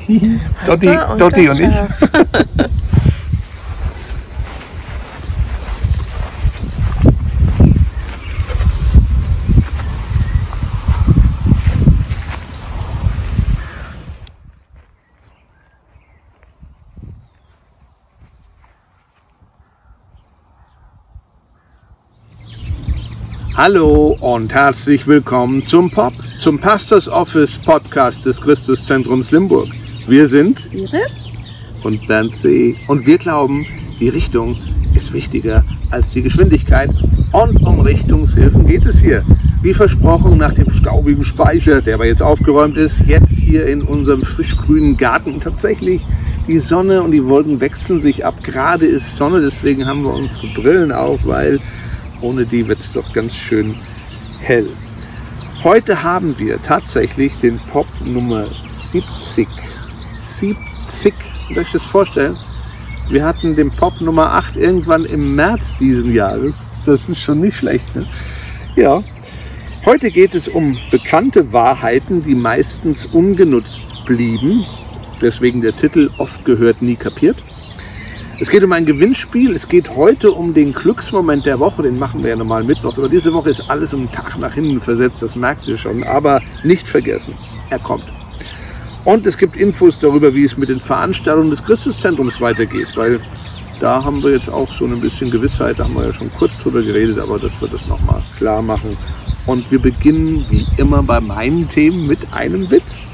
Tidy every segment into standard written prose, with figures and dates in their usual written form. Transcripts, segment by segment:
Dotti und ich. Hallo und herzlich willkommen zum POP, zum Pastors Office Podcast des Christuszentrums Limburg. Wir sind Iris und Bernd C. und wir glauben, die Richtung ist wichtiger als die Geschwindigkeit und um Richtungshilfen geht es hier. Wie versprochen, nach dem staubigen Speicher, der aber jetzt aufgeräumt ist, jetzt hier in unserem frischgrünen Garten tatsächlich die Sonne und die Wolken wechseln sich ab. Gerade ist Sonne, deswegen haben wir unsere Brillen auf, weil ohne die wird es doch ganz schön hell. Heute haben wir tatsächlich den Pop Nummer 70. 70, könnt ihr euch das vorstellen? Wir hatten den Pop Nummer 8 irgendwann im März diesen Jahres. Das ist schon nicht schlecht, ne? Ja. Heute geht es um bekannte Wahrheiten, die meistens ungenutzt blieben. Deswegen der Titel oft gehört, nie kapiert. Es geht um ein Gewinnspiel, es geht heute um den Glücksmoment der Woche, den machen wir ja normal mittwochs, aber diese Woche ist alles um einen Tag nach hinten versetzt, das merkt ihr schon, aber nicht vergessen, er kommt. Und es gibt Infos darüber, wie es mit den Veranstaltungen des Christuszentrums weitergeht, weil da haben wir jetzt auch so ein bisschen Gewissheit, da haben wir ja schon kurz drüber geredet, aber dass wir das nochmal klar machen. Und wir beginnen wie immer bei meinen Themen mit einem Witz.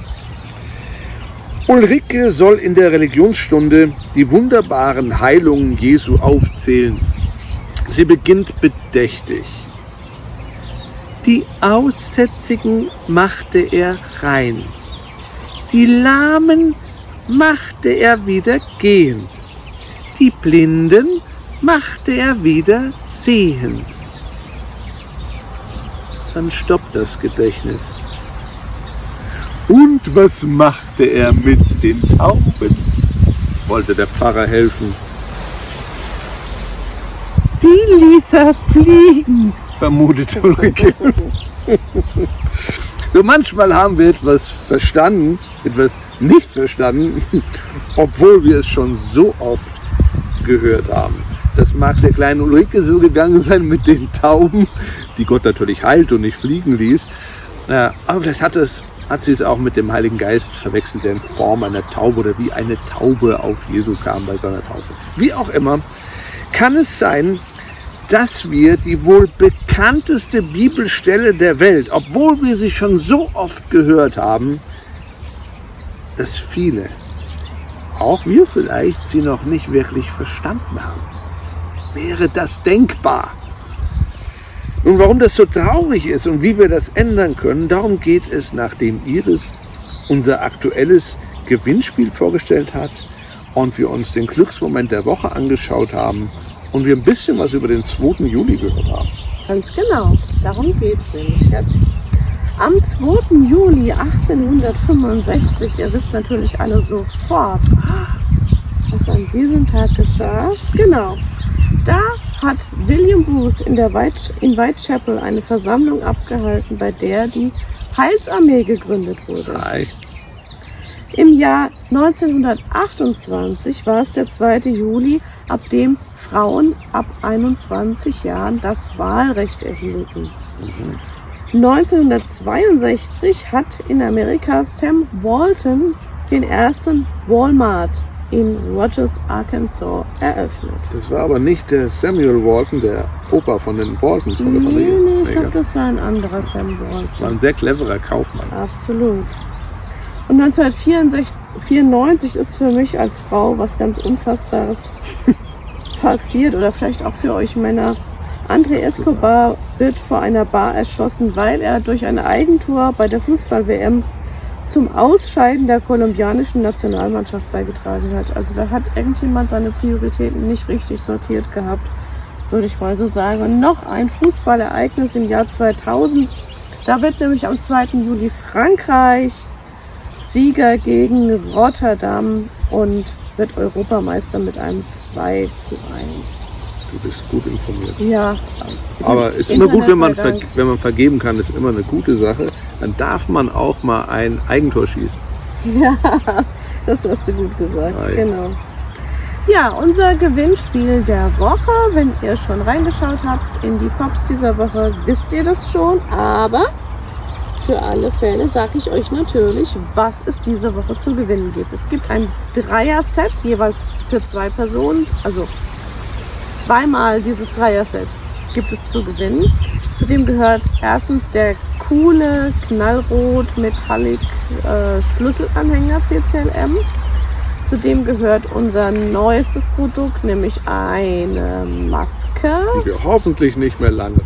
Ulrike soll in der Religionsstunde die wunderbaren Heilungen Jesu aufzählen. Sie beginnt bedächtig. Die Aussätzigen machte er rein. Die Lahmen machte er wieder gehend. Die Blinden machte er wieder sehend. Dann stoppt das Gedächtnis. Und was machte er mit den Tauben? Wollte der Pfarrer helfen. Die ließ er fliegen, vermutet Ulrike. So manchmal haben wir etwas verstanden, etwas nicht verstanden, obwohl wir es schon so oft gehört haben. Das mag der kleinen Ulrike so gegangen sein mit den Tauben, die Gott natürlich heilt und nicht fliegen ließ. Aber vielleicht hat sie es auch mit dem Heiligen Geist verwechselt, der in Form einer Taube oder wie eine Taube auf Jesu kam bei seiner Taufe. Wie auch immer, kann es sein, dass wir die wohl bekannteste Bibelstelle der Welt, obwohl wir sie schon so oft gehört haben, dass viele, auch wir vielleicht, sie noch nicht wirklich verstanden haben. Wäre das denkbar? Und warum das so traurig ist und wie wir das ändern können, darum geht es, nachdem Iris unser aktuelles Gewinnspiel vorgestellt hat und wir uns den Glücksmoment der Woche angeschaut haben und wir ein bisschen was über den 2. Juli gehört haben. Ganz genau, darum geht es nämlich jetzt. Am 2. Juli 1865, ihr wisst natürlich alle sofort, was an diesem Tag geschah. Genau, da hat William Booth in Whitechapel eine Versammlung abgehalten, bei der die Heilsarmee gegründet wurde. Hi. Im Jahr 1928 war es der 2. Juli, ab dem Frauen ab 21 Jahren das Wahlrecht erhielten. 1962 hat in Amerika Sam Walton den ersten Walmart in Rogers, Arkansas eröffnet. Das war aber nicht der Samuel Walton, der Opa von den Waltons von der Familie. Nee, ich glaube, das war ein anderer Sam Walton. Das war ein sehr cleverer Kaufmann. Absolut. Und 1994 ist für mich als Frau was ganz Unfassbares passiert oder vielleicht auch für euch Männer. André Escobar wird vor einer Bar erschossen, weil er durch ein Eigentor bei der Fußball-WM zum Ausscheiden der kolumbianischen Nationalmannschaft beigetragen hat. Also da hat irgendjemand seine Prioritäten nicht richtig sortiert gehabt, würde ich mal so sagen. Und noch ein Fußballereignis im Jahr 2000. Da wird nämlich am 2. Juli Frankreich Sieger gegen Rotterdam und wird Europameister mit einem 2:1. Du bist gut informiert. Ja. Aber es ist immer gut, wenn man vergeben kann, ist immer eine gute Sache. Dann darf man auch mal ein Eigentor schießen. Ja, Das hast du gut gesagt, Hi. genau. Ja, unser Gewinnspiel der Woche, wenn ihr schon reingeschaut habt in die Pops dieser Woche, wisst ihr das schon, aber für alle Fälle sage ich euch natürlich, was es diese Woche zu gewinnen gibt. Es gibt ein Dreier-Set, jeweils für 2 Personen, also zweimal dieses Dreier-Set gibt es zu gewinnen. Zudem gehört erstens der coole Knallrot Metallic Schlüsselanhänger CCLM. Zudem gehört unser neuestes Produkt, nämlich eine Maske, Die wir hoffentlich nicht mehr lange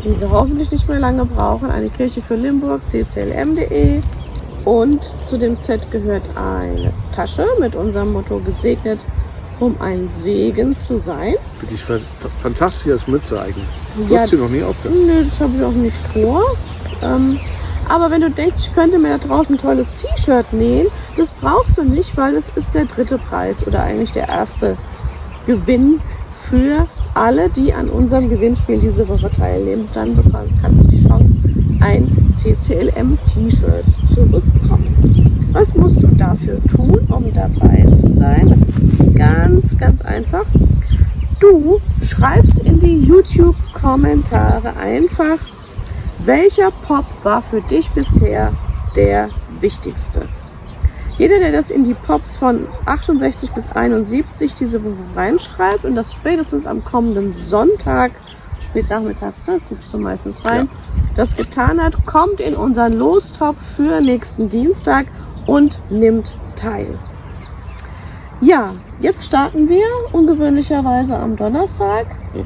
brauchen. Eine Kirche für Limburg, cclm.de. Und zu dem Set gehört eine Tasche mit unserem Motto gesegnet, um ein Segen zu sein. Finde ich fantastisch als Mütze eigentlich. Du Ja, hast sie noch nie aufgehört. Nö, das habe ich auch nicht vor. Aber wenn du denkst, ich könnte mir da draußen ein tolles T-Shirt nähen, das brauchst du nicht, weil es ist der 3. Preis oder eigentlich der erste Gewinn für alle, die an unserem Gewinnspiel diese Woche teilnehmen. Dann kannst du die Chance, ein CCLM-T-Shirt zu bekommen. Was musst du dafür tun, um dabei zu sein? Das ist ganz, ganz einfach. Du schreibst in die YouTube-Kommentare einfach, welcher Pop war für dich bisher der wichtigste? Jeder, der das in die Pops von 68 bis 71 diese Woche reinschreibt und das spätestens am kommenden Sonntag, spät nachmittags, da guckst du meistens rein, das getan hat, kommt in unseren Lostopf für nächsten Dienstag und nimmt teil. Ja, jetzt starten wir ungewöhnlicherweise am Donnerstag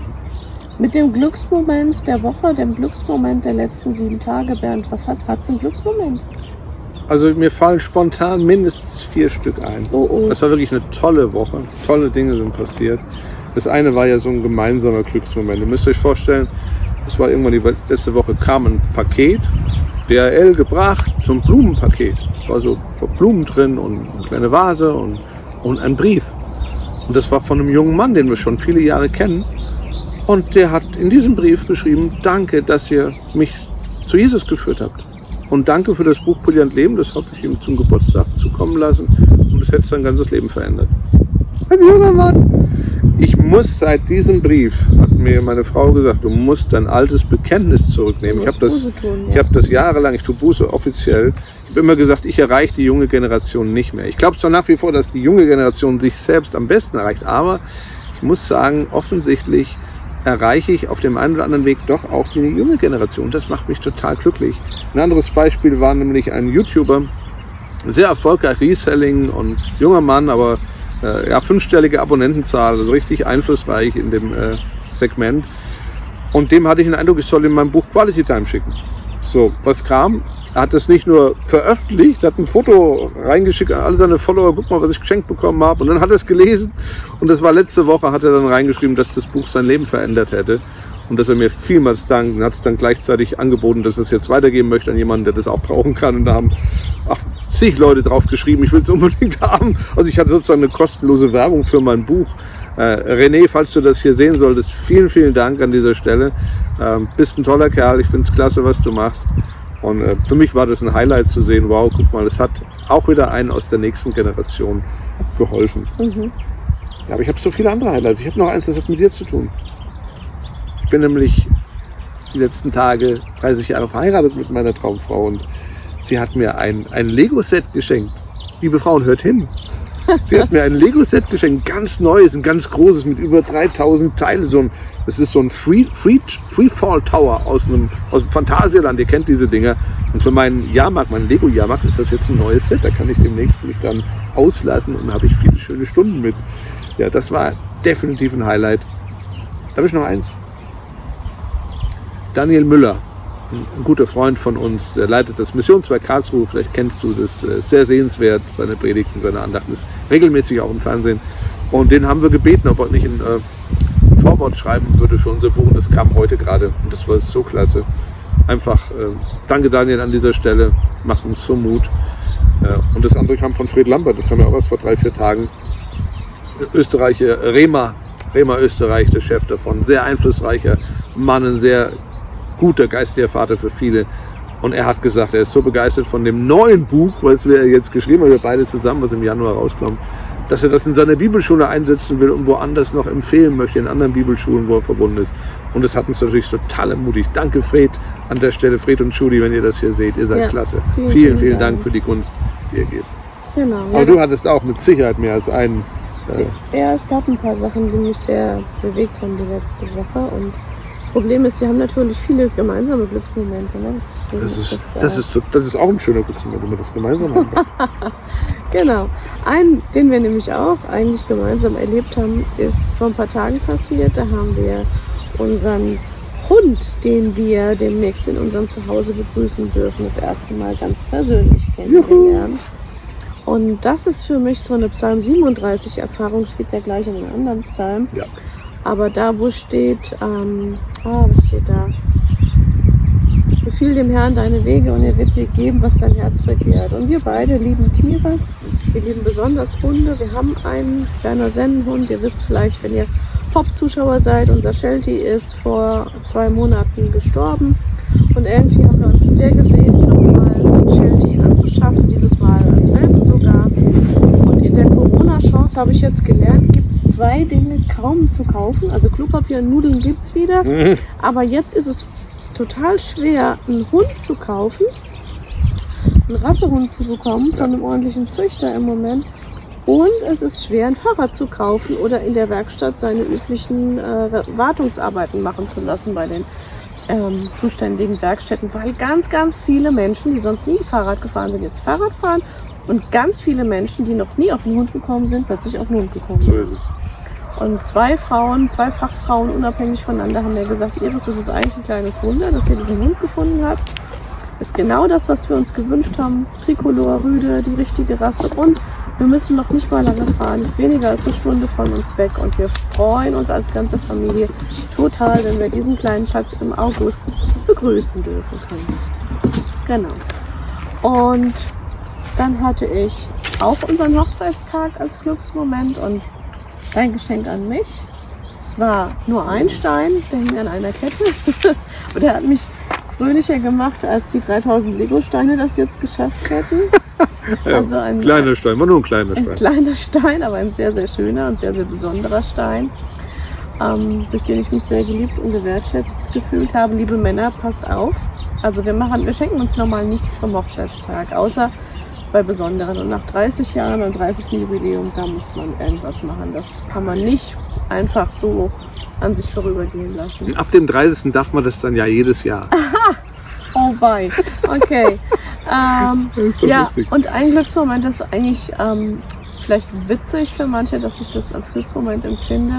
mit dem Glücksmoment der Woche, dem Glücksmoment der letzten 7 Tage. Bernd, was hat's einen Glücksmoment? Also mir fallen spontan mindestens 4 Stück ein. Oh. Das war wirklich eine tolle Woche. Tolle Dinge sind passiert. Das eine war ja so ein gemeinsamer Glücksmoment. Ihr müsst euch vorstellen, das war irgendwann die letzte Woche, kam ein Paket, DHL gebracht, so ein Blumenpaket. Da war so Blumen drin und eine kleine Vase und ein Brief. Und das war von einem jungen Mann, den wir schon viele Jahre kennen. Und der hat in diesem Brief geschrieben, danke, dass ihr mich zu Jesus geführt habt. Und danke für das Buch Brillant Leben, das habe ich ihm zum Geburtstag zukommen lassen. Und das hätte sein ganzes Leben verändert. Ein junger Mann. Ich muss seit diesem Brief, hat mir meine Frau gesagt, du musst dein altes Bekenntnis zurücknehmen. Ich habe das jahrelang, ich tue Buße offiziell. Ich habe immer gesagt, ich erreiche die junge Generation nicht mehr. Ich glaube zwar nach wie vor, dass die junge Generation sich selbst am besten erreicht, aber ich muss sagen, offensichtlich erreiche ich auf dem einen oder anderen Weg doch auch die junge Generation. Das macht mich total glücklich. Ein anderes Beispiel war nämlich ein YouTuber, sehr erfolgreich, Reselling und junger Mann, aber 5-stellige Abonnentenzahl, also richtig einflussreich in dem Segment. Und dem hatte ich den Eindruck, ich soll ihm mein Buch Quality Time schicken. So, was kam? Er hat das nicht nur veröffentlicht, hat ein Foto reingeschickt an alle seine Follower, guck mal, was ich geschenkt bekommen habe. Und dann hat er es gelesen und das war letzte Woche, hat er dann reingeschrieben, dass das Buch sein Leben verändert hätte. Und dass er mir vielmals dankt und hat es dann gleichzeitig angeboten, dass er es jetzt weitergeben möchte an jemanden, der das auch brauchen kann. Und da haben zig Leute drauf geschrieben, ich will es unbedingt haben. Also ich hatte sozusagen eine kostenlose Werbung für mein Buch. René, falls du das hier sehen solltest, vielen, vielen Dank an dieser Stelle. Bist ein toller Kerl, ich finde es klasse, was du machst. Und für mich war das ein Highlight zu sehen, wow, guck mal, es hat auch wieder einen aus der nächsten Generation geholfen. Mhm. Ja, aber ich habe so viele andere Highlights. Ich habe noch eins, das hat mit dir zu tun. Ich bin nämlich die letzten Tage 30 Jahre verheiratet mit meiner Traumfrau und sie hat mir ein Lego-Set geschenkt. Liebe Frauen, hört hin. Sie hat mir ein Lego-Set geschenkt, ganz neues, ein ganz großes mit über 3000 Teilen. Das ist so ein Freefall Tower aus dem Phantasialand. Ihr kennt diese Dinger. Und für meinen Jahrmarkt, meinen Lego-Jahrmarkt, ist das jetzt ein neues Set. Da kann ich demnächst mich dann auslassen und habe ich viele schöne Stunden mit. Ja, das war definitiv ein Highlight. Da habe ich noch eins. Daniel Müller, ein guter Freund von uns, der leitet das Missionswerk Karlsruhe, vielleicht kennst du das, sehr sehenswert, seine Predigten, seine Andachten, ist regelmäßig auch im Fernsehen. Und den haben wir gebeten, ob er nicht ein Vorwort schreiben würde für unser Buch, und das kam heute gerade und das war so klasse. Einfach danke Daniel an dieser Stelle, macht uns so Mut. Und das andere kam von Fred Lambert, das kam ja auch erst vor 3-4 Tagen. Österreicher, Rema Österreich, der Chef davon, sehr einflussreicher Mann, ein sehr guter geistiger Vater für viele. Und er hat gesagt, er ist so begeistert von dem neuen Buch, was wir jetzt geschrieben haben, wir beide zusammen, was im Januar rauskommt, dass er das in seiner Bibelschule einsetzen will und woanders noch empfehlen möchte, in anderen Bibelschulen, wo er verbunden ist. Und das hat uns natürlich total ermutigt. Danke, Fred, an der Stelle, Fred und Judy, wenn ihr das hier seht. Ihr seid klasse. Vielen Dank für die Kunst, die ihr gebt. Genau. Aber du hattest auch mit Sicherheit mehr als einen. Ja, es gab ein paar Sachen, die mich sehr bewegt haben die letzte Woche. Und das Problem ist, wir haben natürlich viele gemeinsame Glücksmomente. Ne? Das ist auch ein schöner Glücksmoment, wenn wir das gemeinsam haben. Genau. Einen, den wir nämlich auch eigentlich gemeinsam erlebt haben, ist vor ein paar Tagen passiert. Da haben wir unseren Hund, den wir demnächst in unserem Zuhause begrüßen dürfen, das erste Mal ganz persönlich kennengelernt. Und das ist für mich so eine Psalm 37 Erfahrung. Es geht ja gleich um einen anderen Psalm. Ja. Aber da, wo steht, was steht da? Befiehl dem Herrn deine Wege und er wird dir geben, was dein Herz begehrt. Und wir beide lieben Tiere. Wir lieben besonders Hunde. Wir haben einen Berner Sennenhund. Ihr wisst vielleicht, wenn ihr Pop-Zuschauer seid, unser Sheltie ist vor 2 Monaten gestorben. Und irgendwie haben wir uns sehr gesehen, nochmal einen Sheltie anzuschaffen, dieses Mal als Welpen sogar. Und in der Corona-Chance habe ich jetzt gelernt, gibt es 2 Dinge kaum zu kaufen. Also Klopapier und Nudeln gibt es wieder. Aber jetzt ist es total schwer, einen Hund zu kaufen, einen Rassehund zu bekommen von einem ordentlichen Züchter im Moment. Und es ist schwer, ein Fahrrad zu kaufen oder in der Werkstatt seine üblichen Wartungsarbeiten machen zu lassen bei den zuständigen Werkstätten, weil ganz, ganz viele Menschen, die sonst nie Fahrrad gefahren sind, jetzt Fahrrad fahren und ganz viele Menschen, die noch nie auf den Hund gekommen sind, plötzlich auf den Hund gekommen sind. So ist es. Und 2 Fachfrauen, unabhängig voneinander, haben mir gesagt, Iris, das ist eigentlich ein kleines Wunder, dass ihr diesen Hund gefunden habt. Ist genau das, was wir uns gewünscht haben. Tricolor, Rüde, die richtige Rasse. Und wir müssen noch nicht mal lange fahren. Ist weniger als eine Stunde von uns weg. Und wir freuen uns als ganze Familie total, wenn wir diesen kleinen Schatz im August begrüßen dürfen können. Genau. Und dann hatte ich auch unseren Hochzeitstag als Glücksmoment und ein Geschenk an mich. Es war nur ein Stein, der hing an einer Kette. Und der hat mich fröhlicher gemacht, als die 3000 Lego-Steine das jetzt geschafft hätten. Also ein kleiner Stein, war nur ein kleiner Stein. Ein kleiner Stein, aber ein sehr, sehr schöner und sehr, sehr besonderer Stein, durch den ich mich sehr geliebt und gewertschätzt gefühlt habe. Liebe Männer, passt auf. Also wir schenken uns normal nichts zum Hochzeitstag, außer bei Besonderen. Und nach 30 Jahren, am 30. Jubiläum, da muss man irgendwas machen. Das kann man nicht einfach so an sich vorübergehen lassen. Ab dem 30. darf man das dann ja jedes Jahr. Oh wei, okay. Ja, lustig. und ein Glücksmoment ist eigentlich vielleicht witzig für manche, dass ich das als Glücksmoment empfinde.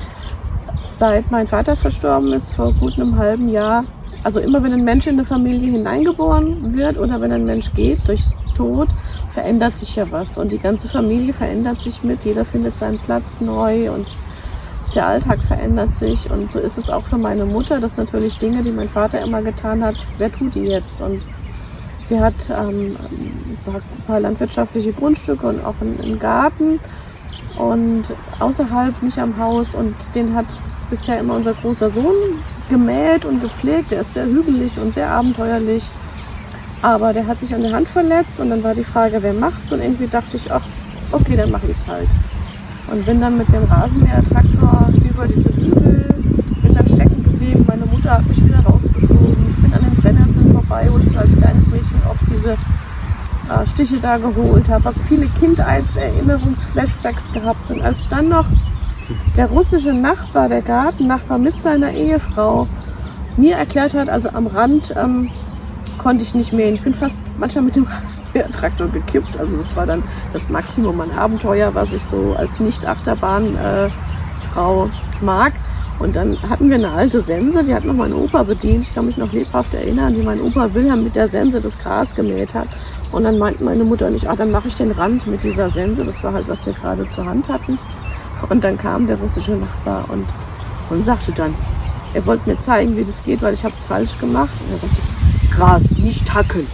Seit mein Vater verstorben ist, vor gut einem halben Jahr, also immer wenn ein Mensch in eine Familie hineingeboren wird oder wenn ein Mensch geht durchs Tod, verändert sich ja was. Und die ganze Familie verändert sich mit, jeder findet seinen Platz neu und der Alltag verändert sich. Und so ist es auch für meine Mutter, dass natürlich Dinge, die mein Vater immer getan hat, wer tut die jetzt? Und sie hat ein paar landwirtschaftliche Grundstücke und auch einen Garten und außerhalb, nicht am Haus. Und den hat bisher immer unser großer Sohn gemäht und gepflegt. Der ist sehr hügelig und sehr abenteuerlich. Aber der hat sich an der Hand verletzt und dann war die Frage, wer macht's? Und irgendwie dachte ich, ach, okay, dann mache ich es halt. Und bin dann mit dem Rasenmähertraktor über diese Hügel, bin dann stecken geblieben. Meine Mutter hat mich wieder rausgeschoben. Ich bin an den Brennnesseln vorbei, wo ich mir als kleines Mädchen oft diese Stiche da geholt habe. Habe viele Kindheitserinnerungsflashbacks gehabt. Und als dann noch der russische Nachbar, der Gartennachbar mit seiner Ehefrau mir erklärt hat, also am Rand konnte ich nicht mähen. Ich bin fast manchmal mit dem Rasenmähertraktor gekippt. Also das war dann das Maximum an Abenteuer, was ich so als Nicht-Achterbahn-Frau mag. Und dann hatten wir eine alte Sense, die hat noch mein Opa bedient. Ich kann mich noch lebhaft erinnern, wie mein Opa Wilhelm mit der Sense das Gras gemäht hat. Und dann meinten meine Mutter und ich, dann mache ich den Rand mit dieser Sense. Das war halt, was wir gerade zur Hand hatten. Und dann kam der russische Nachbar und sagte dann, er wollte mir zeigen, wie das geht, weil ich habe es falsch gemacht. Und er sagte, Gras nicht hacken.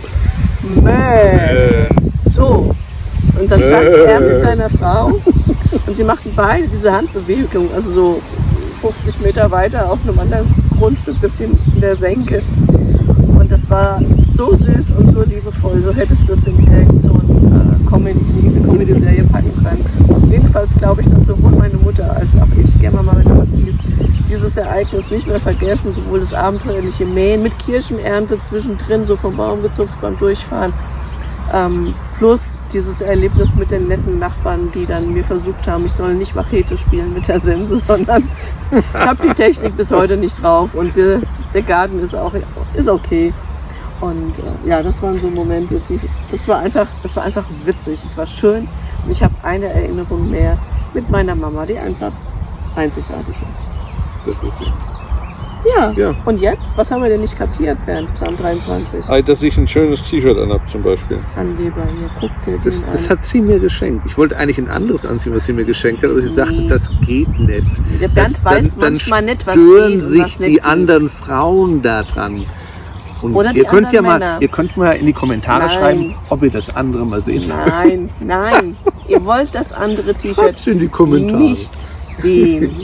Mäh. So. Und dann stand er mit seiner Frau und sie machten beide diese Handbewegung, also so 50 Meter weiter auf einem anderen Grundstück, bisschen in der Senke. Und das war so süß und so liebevoll. So hättest du es in irgendeine so Comedy-Serie packen können. Jedenfalls glaube ich, dass sowohl meine Mutter als auch ich, gerne mal wenn du was siehst, dieses Ereignis nicht mehr vergessen. Sowohl das abenteuerliche Mähen mit Kirschenernte zwischendrin, so vom Baum gezupft beim Durchfahren, plus dieses Erlebnis mit den netten Nachbarn, die dann mir versucht haben, ich soll nicht Machete spielen mit der Sense, sondern ich habe die Technik bis heute nicht drauf und der Garten ist okay. Und ja, das waren so Momente, das war einfach witzig, es war schön und ich habe eine Erinnerung mehr mit meiner Mama, die einfach einzigartig ist. Das ist sie. Ja. Und jetzt? Was haben wir denn nicht kapiert, Bernd, Psalm 23? Dass ich ein schönes T-Shirt anhabe zum Beispiel. Angeber, hier, guck dir den an. Das hat sie mir geschenkt. Ich wollte eigentlich ein anderes anziehen, was sie mir geschenkt hat, aber sie sagte, das geht nicht. Der Bernd weiß manchmal nicht, was stören geht und sich was nicht die geht. anderen Frauen da dran. Und Oder ihr die könnt anderen Männer. ihr könnt mal in die Kommentare schreiben, ob ihr das andere mal sehen wollt. Nein. Ihr wollt das andere T-Shirt Schreibt's in die Kommentare. nicht sehen.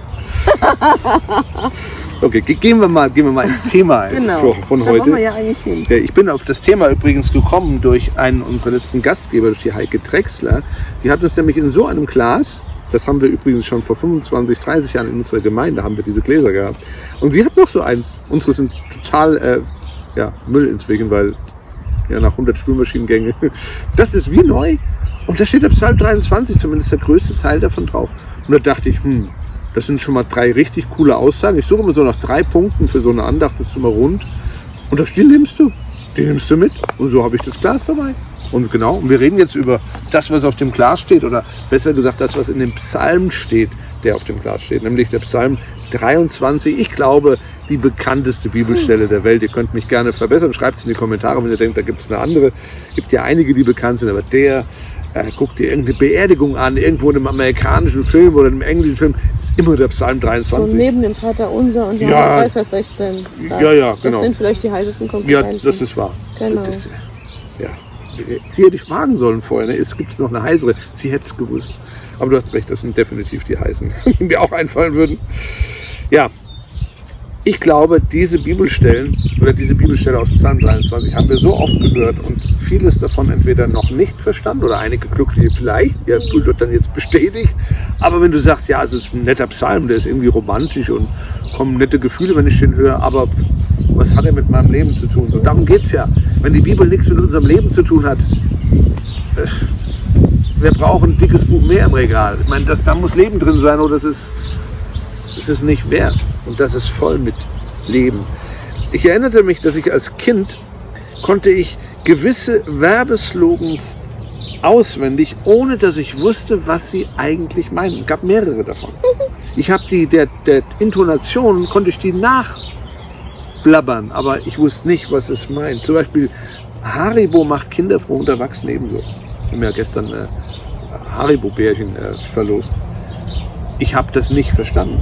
Okay, gehen wir mal ins Thema von da heute. wollen wir ja eigentlich hin. Ja, ich bin auf das Thema übrigens gekommen durch einen unserer letzten Gastgeber, durch die Heike Drechsler. Die hat uns nämlich in so einem Glas, das haben wir übrigens schon vor 25, 30 Jahren in unserer Gemeinde, haben wir diese Gläser gehabt. Und sie hat noch so eins. Unsere sind total Müll inzwischen, weil nach 100 Spülmaschinengänge. Das ist wie neu. Und da steht der Psalm 23, zumindest der größte Teil davon drauf. Und da dachte ich, das sind schon mal 3 richtig coole Aussagen. Ich suche immer so nach 3 Punkten für so eine Andacht, das ist immer rund. Und die nimmst du mit. Und so habe ich das Glas dabei. Und genau, und wir reden jetzt über das, was auf dem Glas steht, oder besser gesagt, das, was in dem Psalm steht, der auf dem Glas steht, nämlich der Psalm 23. Ich glaube, die bekannteste Bibelstelle der Welt. Ihr könnt mich gerne verbessern, schreibt es in die Kommentare, wenn ihr denkt, da gibt es eine andere. Es gibt ja einige, die bekannt sind, aber guck dir irgendeine Beerdigung an, irgendwo in einem amerikanischen Film oder in einem englischen Film, ist immer der Psalm 23. So neben dem Vater Unser und Johannes 3, Vers 16. Genau. Das sind vielleicht die heißesten Komponenten. Ja, das ist wahr. Genau. Sie hätte ich fragen sollen vorher, ne? Es gibt noch eine heißere, sie hätte es gewusst. Aber du hast recht, das sind definitiv die heißen, die mir auch einfallen würden. Ja, ich glaube, diese Bibelstellen oder diese Bibelstelle aus Psalm 23 haben wir so oft gehört und vieles davon entweder noch nicht verstanden oder einige Glückliche vielleicht, ja, wird dann jetzt bestätigt. Aber wenn du sagst, ja, es ist ein netter Psalm, der ist irgendwie romantisch und kommen nette Gefühle, wenn ich den höre, aber was hat er mit meinem Leben zu tun? So, darum geht's ja. Wenn die Bibel nichts mit unserem Leben zu tun hat, wir brauchen ein dickes Buch mehr im Regal. Ich meine, da muss Leben drin sein oder das ist nicht wert. Und das ist voll mit Leben. Ich erinnerte mich, dass ich als Kind konnte ich gewisse Werbeslogans auswendig, ohne dass ich wusste, was sie eigentlich meinen. Es gab mehrere davon. Ich habe der Intonation konnte ich die nachblabbern, aber ich wusste nicht, was es meint. Zum Beispiel Haribo macht Kinder froh und Erwachsene ebenso. Ich habe ja gestern Haribo-Bärchen verlost. Ich habe das nicht verstanden.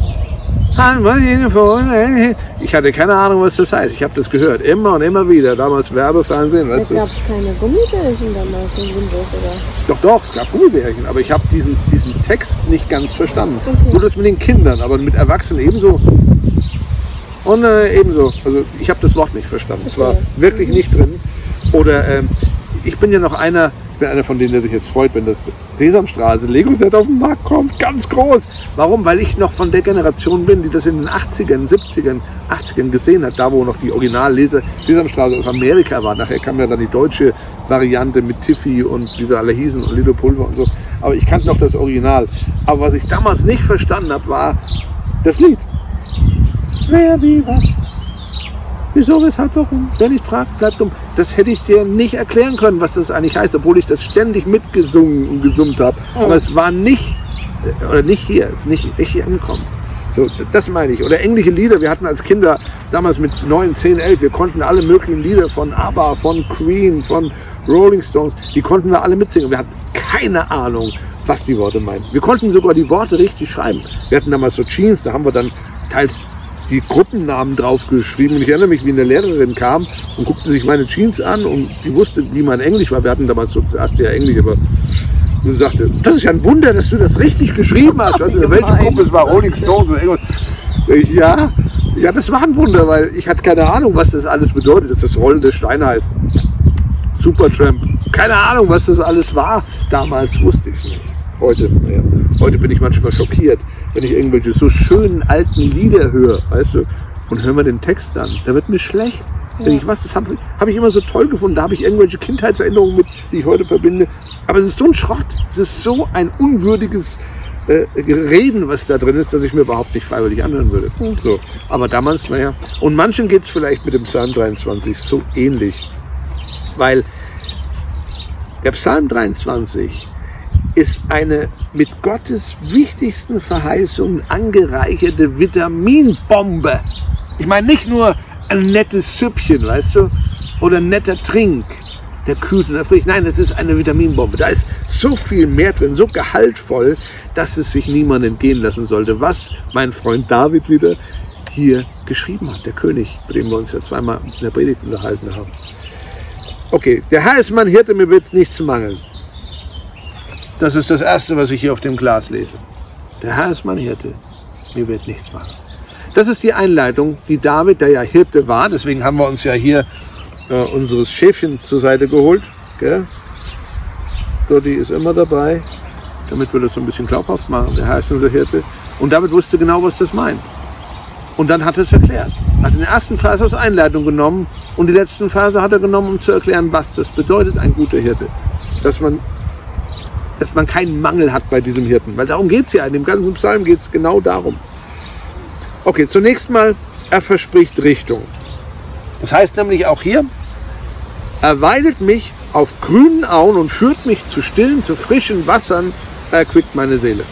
Ich hatte keine Ahnung, was das heißt. Ich habe das gehört, immer und immer wieder. Damals Werbefernsehen, weißt du. Da gab es keine Gummibärchen damals in Limburg, oder? Doch, es gab Gummibärchen, aber ich habe diesen Text nicht ganz verstanden. Okay. Nur das mit den Kindern, aber mit Erwachsenen ebenso. Und ebenso. Also ich habe das Wort nicht verstanden. Es war wirklich nicht drin. Oder ich bin ja noch einer von denen, der sich jetzt freut, wenn das Sesamstraße Lego-Set auf den Markt kommt. Ganz groß. Warum? Weil ich noch von der Generation bin, die das in den 80ern, 70ern, 80ern gesehen hat. Da, wo noch die Sesamstraße aus Amerika war. Nachher kam ja dann die deutsche Variante mit Tiffy und wie sie alle hießen und Lido Pulver und so. Aber ich kannte noch das Original. Aber was ich damals nicht verstanden habe, war das Lied. Wer, wie, was? Wieso, weshalb, warum? Wer nicht fragt, bleibt dumm. Das hätte ich dir nicht erklären können, was das eigentlich heißt, obwohl ich das ständig mitgesungen und gesummt habe. Aber es war nicht hier, es ist nicht richtig angekommen. So, das meine ich. Oder englische Lieder. Wir hatten als Kinder damals mit 9, 10, 11, wir konnten alle möglichen Lieder von ABBA, von Queen, von Rolling Stones, die konnten wir alle mitsingen. Wir hatten keine Ahnung, was die Worte meinen. Wir konnten sogar die Worte richtig schreiben. Wir hatten damals so Jeans, da haben wir dann teils die Gruppennamen drauf geschrieben. Und ich erinnere mich, wie eine Lehrerin kam und guckte sich meine Jeans an und die wusste, wie mein Englisch war. Wir hatten damals so das erste Jahr Englisch, aber sie sagte, das ist ja ein Wunder, dass du das richtig geschrieben hast. Also, welche Gruppe es war, Rolling Stones oder irgendwas. Ja, Ja, das war ein Wunder, weil ich hatte keine Ahnung, was das alles bedeutet, dass das rollende Steine heißt. Supertramp. Keine Ahnung, was das alles war. Damals wusste ich es nicht. Heute bin ich manchmal schockiert, wenn ich irgendwelche so schönen alten Lieder höre, weißt du, und höre mir den Text an. Da wird mir schlecht. Ja. Denke ich, was, das habe ich immer so toll gefunden. Da habe ich irgendwelche Kindheitserinnerungen mit, die ich heute verbinde. Aber es ist so ein Schrott. Es ist so ein unwürdiges Reden, was da drin ist, dass ich mir überhaupt nicht freiwillig anhören würde. So. Aber damals, naja. Und manchen geht es vielleicht mit dem Psalm 23 so ähnlich. Weil der Psalm 23 ist eine mit Gottes wichtigsten Verheißungen angereicherte Vitaminbombe. Ich meine nicht nur ein nettes Süppchen, weißt du, oder ein netter Trink, der kühlt und erfrischt. Nein, es ist eine Vitaminbombe. Da ist so viel mehr drin, so gehaltvoll, dass es sich niemand entgehen lassen sollte, was mein Freund David wieder hier geschrieben hat, der König, bei dem wir uns ja zweimal in der Predigt unterhalten haben. Okay, der Herr ist mein Hirte, mir wird nichts mangeln. Das ist das Erste, was ich hier auf dem Glas lese. Der Herr ist mein Hirte, mir wird nichts mangeln. Das ist die Einleitung, die David, der ja Hirte war, deswegen haben wir uns ja hier unseres Schäfchen zur Seite geholt. Gell? Gotti ist immer dabei, damit wir das so ein bisschen glaubhaft machen. Der Herr ist unser Hirte. Und David wusste genau, was das meint. Und dann hat er es erklärt. Er hat den ersten Vers als Einleitung genommen und die letzten Verse hat er genommen, um zu erklären, was das bedeutet, ein guter Hirte. Dass man keinen Mangel hat bei diesem Hirten. Weil darum geht es ja. In dem ganzen Psalm geht es genau darum. Okay, zunächst mal, er verspricht Richtung. Das heißt nämlich auch hier, er weidet mich auf grünen Auen und führt mich zu stillen, zu frischen Wassern, er erquickt meine Seele.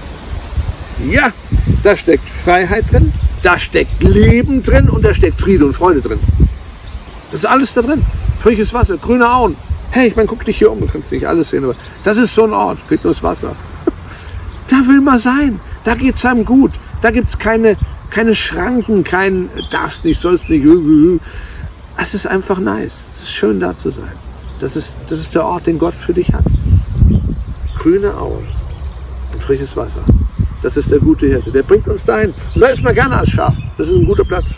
Ja, da steckt Freiheit drin, da steckt Leben drin und da steckt Friede und Freude drin. Das ist alles da drin. Frisches Wasser, grüne Auen. Hey, ich meine, guck dich hier um, du kannst nicht alles sehen, aber das ist so ein Ort, fehlt nur das Wasser. Da will man sein, da geht es einem gut, da gibt es keine Schranken, kein darfst nicht, sollst nicht. Es ist einfach nice, es ist schön da zu sein. Das ist der Ort, den Gott für dich hat. Grüne Auen und frisches Wasser. Das ist der gute Hirte, der bringt uns dahin. Und da ist man gerne als Schaf, das ist ein guter Platz.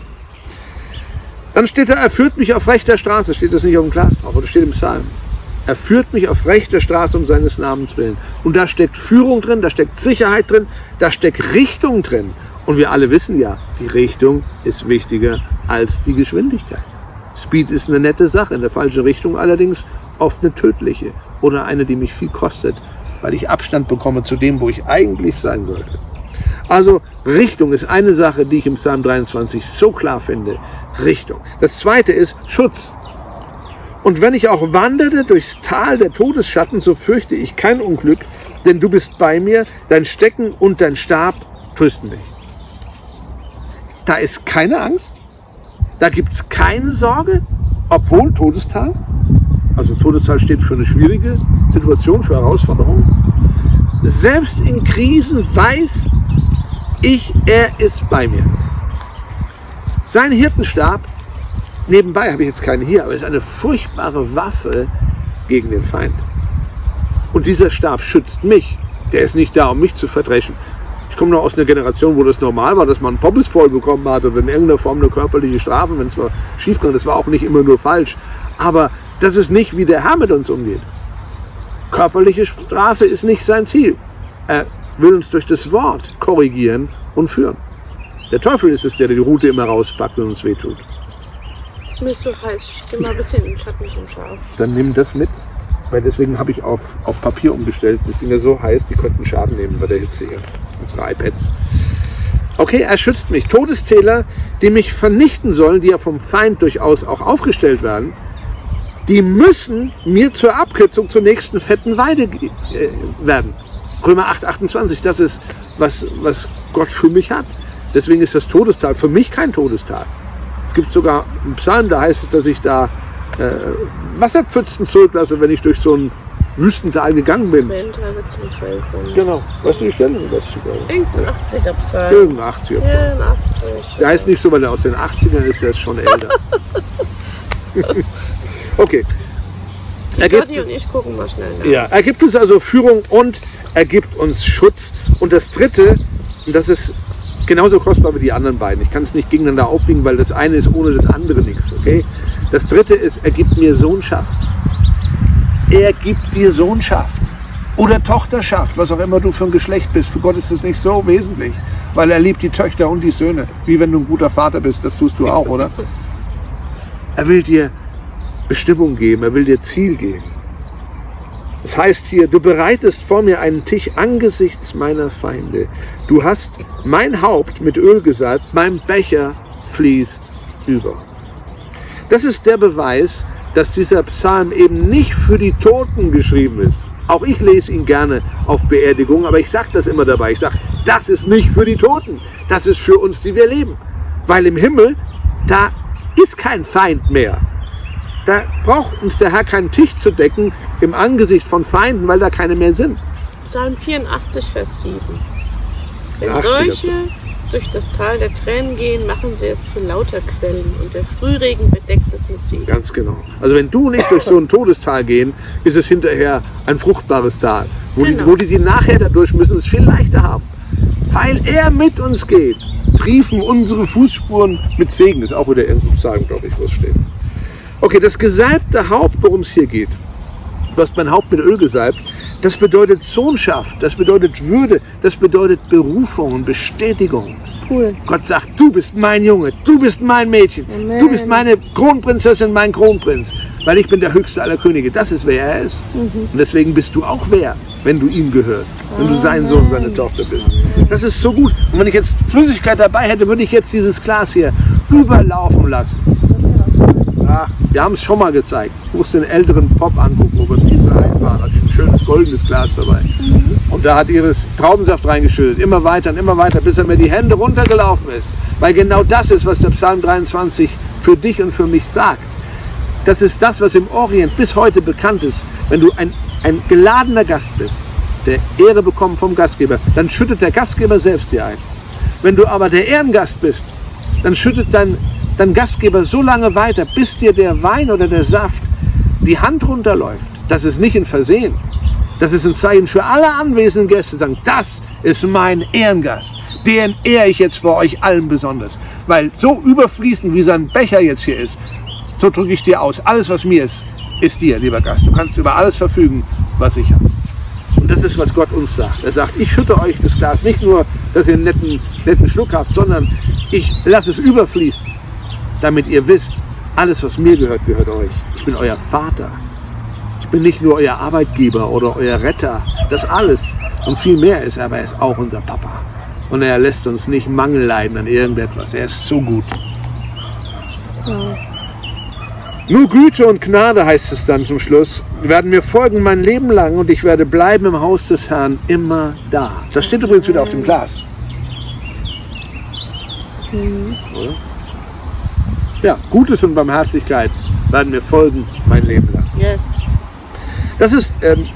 Dann steht da, er führt mich auf rechter Straße, steht das nicht auf dem Glas drauf, aber das steht im Psalm. Er führt mich auf rechter Straße um seines Namens willen. Und da steckt Führung drin, da steckt Sicherheit drin, da steckt Richtung drin. Und wir alle wissen ja, die Richtung ist wichtiger als die Geschwindigkeit. Speed ist eine nette Sache, in der falschen Richtung allerdings oft eine tödliche oder eine, die mich viel kostet, weil ich Abstand bekomme zu dem, wo ich eigentlich sein sollte. Also Richtung ist eine Sache, die ich im Psalm 23 so klar finde. Richtung. Das zweite ist Schutz. Und wenn ich auch wanderte durchs Tal der Todesschatten, so fürchte ich kein Unglück, denn du bist bei mir, dein Stecken und dein Stab trösten mich. Da ist keine Angst, da gibt es keine Sorge, obwohl Todestal, also Todestal steht für eine schwierige Situation, für Herausforderungen. Selbst in Krisen weiß ich, er ist bei mir. Sein Hirtenstab, nebenbei habe ich jetzt keinen hier, aber ist eine furchtbare Waffe gegen den Feind. Und dieser Stab schützt mich, der ist nicht da, um mich zu verdreschen. Ich komme noch aus einer Generation, wo das normal war, dass man einen Pommes voll bekommen hat oder in irgendeiner Form eine körperliche Strafe, wenn es mal schief ging. Das war auch nicht immer nur falsch. Aber das ist nicht, wie der Herr mit uns umgeht. Körperliche Strafe ist nicht sein Ziel. Er will uns durch das Wort korrigieren und führen. Der Teufel ist es, der die Rute immer rauspackt und uns wehtut. Mir ist so heiß. Ich gehe mal ein bisschen in den Schatten zum Schaf. Dann nimm das mit. Weil deswegen habe ich auf Papier umgestellt. Das ist ja so heiß, die könnten Schaden nehmen bei der Hitze hier. Unsere iPads. Okay, er schützt mich. Todestäler, die mich vernichten sollen, die ja vom Feind durchaus auch aufgestellt werden, die müssen mir zur Abkürzung zur nächsten fetten Weide werden. Römer 8,28, das ist, was Gott für mich hat. Deswegen ist das Todestal für mich kein Todestal. Es gibt sogar einen Psalm, da heißt es, dass ich da Wasserpfützen zurücklasse, wenn ich durch so ein Wüstental gegangen bin. Genau. Weißt du die Stelle? Irgendein 80er Psalm. Irgendein 80er Psalm. Der heißt nicht so, weil er aus den 80ern ist, der ist schon älter. Okay. Gotti und ich gucken mal schnell nach. Ja, er gibt uns also Führung und er gibt uns Schutz. Und das Dritte, und das ist Genauso kostbar wie die anderen beiden. Ich kann es nicht gegeneinander aufwiegen, weil das eine ist ohne das andere nichts. Okay? Das dritte ist, er gibt mir Sohnschaft. Er gibt dir Sohnschaft. Oder Tochterschaft, was auch immer du für ein Geschlecht bist. Für Gott ist das nicht so wesentlich, weil er liebt die Töchter und die Söhne. Wie wenn du ein guter Vater bist, das tust du auch, oder? Er will dir Bestimmung geben, er will dir Ziel geben. Das heißt hier, du bereitest vor mir einen Tisch angesichts meiner Feinde. Du hast mein Haupt mit Öl gesalbt, mein Becher fließt über. Das ist der Beweis, dass dieser Psalm eben nicht für die Toten geschrieben ist. Auch ich lese ihn gerne auf Beerdigungen, aber ich sage das immer dabei. Ich sage, das ist nicht für die Toten, das ist für uns, die wir leben. Weil im Himmel, da ist kein Feind mehr. Da braucht uns der Herr keinen Tisch zu decken im Angesicht von Feinden, weil da keine mehr sind. Psalm 84, Vers 7. Wenn solche durch das Tal der Tränen gehen, machen sie es zu lauter Quellen und der Frühregen bedeckt es mit Segen. Ganz genau. Also wenn du nicht durch so ein Todestal gehen, ist es hinterher ein fruchtbares Tal. Wo die nachher dadurch müssen es viel leichter haben. Weil er mit uns geht, triefen unsere Fußspuren mit Segen. Das ist auch wieder irgendein Psalm, glaube ich, wo es steht. Okay, das gesalbte Haupt, worum es hier geht. Du hast mein Haupt mit Öl gesalbt. Das bedeutet Sohnschaft, das bedeutet Würde, das bedeutet Berufung und Bestätigung. Cool. Gott sagt, du bist mein Junge, du bist mein Mädchen, Amen. Du bist meine Kronprinzessin, mein Kronprinz, weil ich bin der höchste aller Könige. Das ist, wer er ist. Und deswegen bist du auch wer, wenn du ihm gehörst, wenn du sein Sohn, seine Tochter bist. Das ist so gut. Und wenn ich jetzt Flüssigkeit dabei hätte, würde ich jetzt dieses Glas hier überlaufen lassen. Ach, wir haben es schon mal gezeigt. Du musst den älteren Pop angucken, wo wir in dieser Heim waren. Hat ein schönes goldenes Glas dabei. Und da hat Iris Traubensaft reingeschüttet. Immer weiter und immer weiter, bis er mir die Hände runtergelaufen ist. Weil genau das ist, was der Psalm 23 für dich und für mich sagt. Das ist das, was im Orient bis heute bekannt ist. Wenn du ein geladener Gast bist, der Ehre bekommt vom Gastgeber, dann schüttet der Gastgeber selbst dir ein. Wenn du aber der Ehrengast bist, dann schüttet dein Gastgeber so lange weiter, bis dir der Wein oder der Saft die Hand runterläuft. Das ist nicht ein Versehen. Das ist ein Zeichen für alle anwesenden Gäste, sagen, das ist mein Ehrengast. Den ehre ich jetzt vor euch allen besonders. Weil so überfließend, wie sein Becher jetzt hier ist, so drücke ich dir aus. Alles, was mir ist, ist dir, lieber Gast. Du kannst über alles verfügen, was ich habe. Und das ist, was Gott uns sagt. Er sagt, ich schütte euch das Glas nicht nur, dass ihr einen netten Schluck habt, sondern ich lasse es überfließen, damit ihr wisst, alles, was mir gehört, gehört euch. Ich bin euer Vater. Ich bin nicht nur euer Arbeitgeber oder euer Retter. Das alles und viel mehr ist, aber er ist auch unser Papa. Und er lässt uns nicht Mangel leiden an irgendetwas. Er ist so gut. Ja. Nur Güte und Gnade, heißt es dann zum Schluss, werden mir folgen mein Leben lang und ich werde bleiben im Haus des Herrn immer da. Das steht übrigens wieder auf dem Glas. Oder? Ja, Gutes und Barmherzigkeit werden mir folgen mein Leben lang. Yes. Das ist,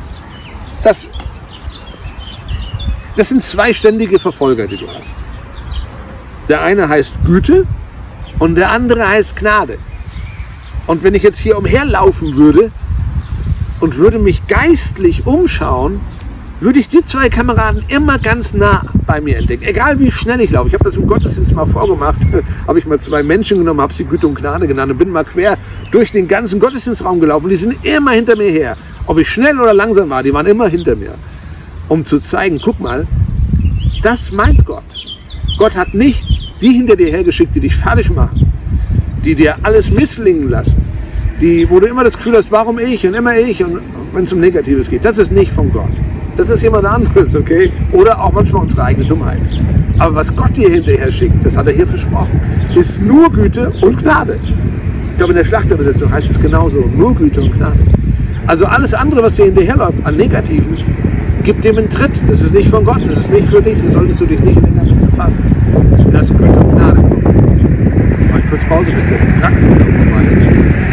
das sind zwei ständige Verfolger, die du hast. Der eine heißt Güte und der andere heißt Gnade. Und wenn ich jetzt hier umherlaufen würde und würde mich geistlich umschauen, würde ich die zwei Kameraden immer ganz nah bei mir entdecken. Egal wie schnell ich laufe. Ich habe das im Gottesdienst mal vorgemacht. Habe ich mal zwei Menschen genommen, habe sie Güte und Gnade genannt und bin mal quer durch den ganzen Gottesdienstraum gelaufen. Die sind immer hinter mir her. Ob ich schnell oder langsam war, die waren immer hinter mir. Um zu zeigen, guck mal, das meint Gott. Gott hat nicht die hinter dir hergeschickt, die dich fertig machen, die dir alles misslingen lassen, wo du immer das Gefühl hast, warum ich und immer ich und wenn es um Negatives geht. Das ist nicht von Gott. Das ist jemand anderes, okay? Oder auch manchmal unsere eigene Dummheit. Aber was Gott dir hinterher schickt, das hat er hier versprochen, ist nur Güte und Gnade. Ich glaube, in der Schlachterübersetzung heißt es genauso, nur Güte und Gnade. Also alles andere, was dir hinterherläuft an Negativen, gib dem einen Tritt. Das ist nicht von Gott, das ist nicht für dich. Da solltest du dich nicht länger mit befassen. Lass Güte und Gnade kommen. Jetzt mache ich kurz Pause, bis der Traktor da vorbei ist.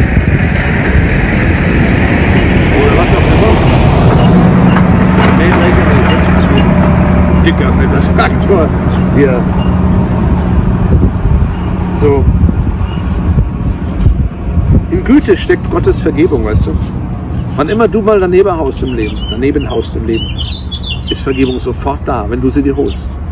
Oder was auch immer. Dicker, fetter Traktor hier. So. In Güte steckt Gottes Vergebung, weißt du? Wann immer du mal daneben haust im Leben, ist Vergebung sofort da, wenn du sie dir holst.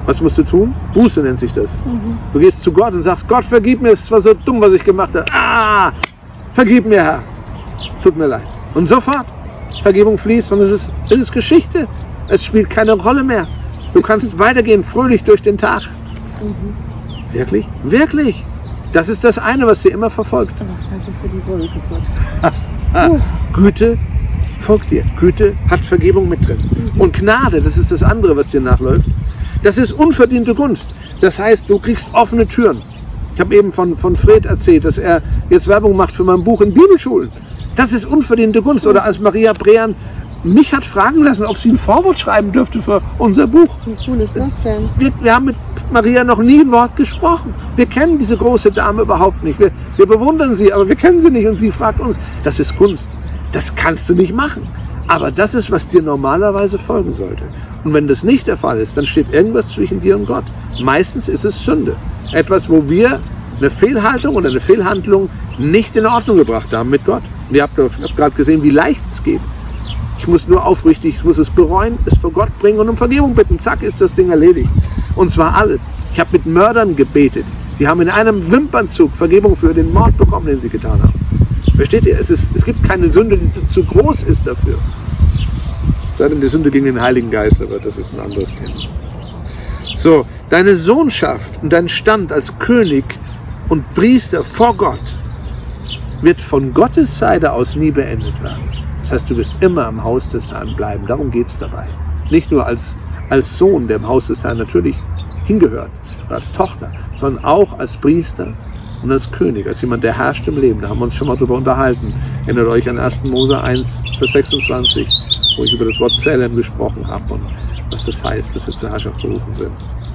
Was musst du tun? Buße nennt sich das. Du gehst zu Gott und sagst, Gott, vergib mir, es war so dumm, was ich gemacht habe. Vergib mir, Herr. Es tut mir leid. Und sofort, Vergebung fließt und es ist Geschichte. Es spielt keine Rolle mehr. Du kannst weitergehen, fröhlich durch den Tag. Wirklich? Wirklich. Das ist das eine, was dir immer verfolgt. Oh, danke für die Wolke, Gott. Güte folgt dir. Güte hat Vergebung mit drin. Und Gnade, das ist das andere, was dir nachläuft. Das ist unverdiente Gunst. Das heißt, du kriegst offene Türen. Ich habe eben von Fred erzählt, dass er jetzt Werbung macht für mein Buch in Bibelschulen. Das ist unverdiente Gunst. Oder als Maria Brean mich hat fragen lassen, ob sie ein Vorwort schreiben dürfte für unser Buch. Wie cool ist das denn? Wir haben mit Maria noch nie ein Wort gesprochen. Wir kennen diese große Dame überhaupt nicht. Wir bewundern sie, aber wir kennen sie nicht. Und sie fragt uns, das ist Kunst. Das kannst du nicht machen. Aber das ist, was dir normalerweise folgen sollte. Und wenn das nicht der Fall ist, dann steht irgendwas zwischen dir und Gott. Meistens ist es Sünde. Etwas, wo wir eine Fehlhaltung oder eine Fehlhandlung nicht in Ordnung gebracht haben mit Gott. Und ihr habt gerade gesehen, wie leicht es geht. Ich muss nur aufrichtig, ich muss es bereuen, es vor Gott bringen und um Vergebung bitten. Zack, ist das Ding erledigt. Und zwar alles. Ich habe mit Mördern gebetet. Die haben in einem Wimpernzug Vergebung für den Mord bekommen, den sie getan haben. Versteht ihr? Es gibt keine Sünde, die zu groß ist dafür. Es sei denn, die Sünde gegen den Heiligen Geist, aber das ist ein anderes Thema. So, deine Sohnschaft und dein Stand als König und Priester vor Gott wird von Gottes Seite aus nie beendet werden. Das heißt, du wirst immer am Haus des Herrn bleiben. Darum geht es dabei. Nicht nur als Sohn, der im Haus des Herrn natürlich hingehört, oder als Tochter, sondern auch als Priester und als König, als jemand, der herrscht im Leben. Da haben wir uns schon mal drüber unterhalten. Erinnert euch an 1. Mose 1, Vers 26, wo ich über das Wort Zelem gesprochen habe und was das heißt, dass wir zur Herrschaft berufen sind.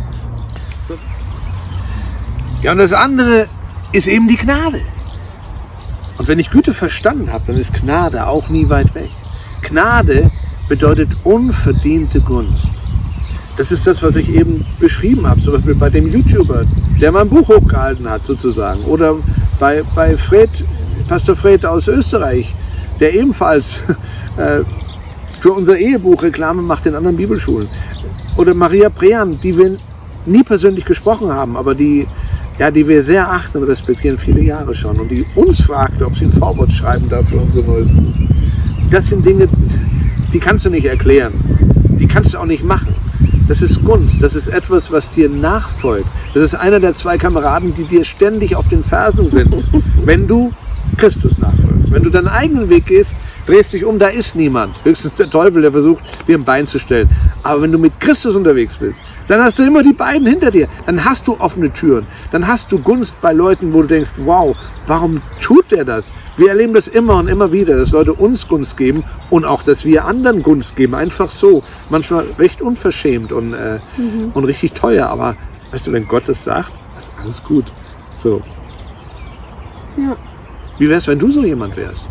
Ja, und das andere ist eben die Gnade. Und wenn ich Güte verstanden habe, dann ist Gnade auch nie weit weg. Gnade bedeutet unverdiente Gunst. Das ist das, was ich eben beschrieben habe, zum Beispiel bei dem YouTuber, der mein Buch hochgehalten hat sozusagen. Oder bei Pastor Fred aus Österreich, der ebenfalls für unser Ehebuch Reklame macht in anderen Bibelschulen. Oder Maria Brean, die wir nie persönlich gesprochen haben, aber die wir sehr achten und respektieren, viele Jahre schon. Und die uns fragte, ob sie ein Vorwort schreiben darf für unser neues Buch. Das sind Dinge, die kannst du nicht erklären. Die kannst du auch nicht machen. Das ist Gunst. Das ist etwas, was dir nachfolgt. Das ist einer der zwei Kameraden, die dir ständig auf den Fersen sind, wenn du Christus nachfolgst. Wenn du deinen eigenen Weg gehst, drehst dich um, da ist niemand. Höchstens der Teufel, der versucht, dir ein Bein zu stellen. Aber wenn du mit Christus unterwegs bist, dann hast du immer die beiden hinter dir. Dann hast du offene Türen. Dann hast du Gunst bei Leuten, wo du denkst, wow, warum tut der das? Wir erleben das immer und immer wieder, dass Leute uns Gunst geben und auch, dass wir anderen Gunst geben. Einfach so. Manchmal recht unverschämt und richtig teuer. Aber weißt du, wenn Gott das sagt, ist alles gut. So. Ja. Wie wär's, wenn du so jemand wärst?